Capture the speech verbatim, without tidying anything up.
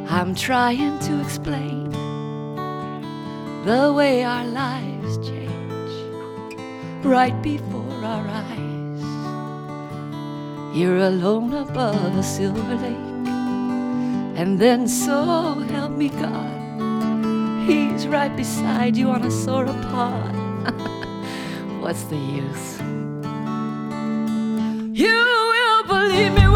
I'm trying to explain the way our lives change right before our eyes. You're alone above a silver lake, and then so help me God, he's right beside you on a sauropod. What's the use? You will believe me